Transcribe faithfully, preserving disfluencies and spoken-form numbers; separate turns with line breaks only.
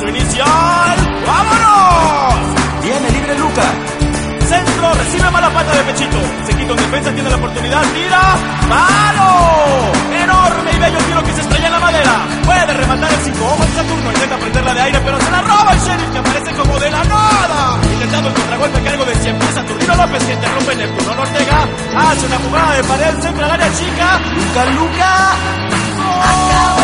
disparo inicial. ¡Vámonos!
Viene libre Luca.
Centro, recibe mala pata de pechito. Se quita en defensa, tiene la oportunidad, tira. ¡Malo! Enorme y bello tiro que se estrella en la madera. Puede rematar el cinco ojos de Saturno. Intenta prenderla de aire, pero se la roba el Sheriff, que aparece como de la nada. Intentando el contragolpe a cargo de cien pies. Saturnino López, que interrumpe Neptuno Ortega. Hace una jugada de pared, centro al área chica.
Luca, Luca.
¡Oh!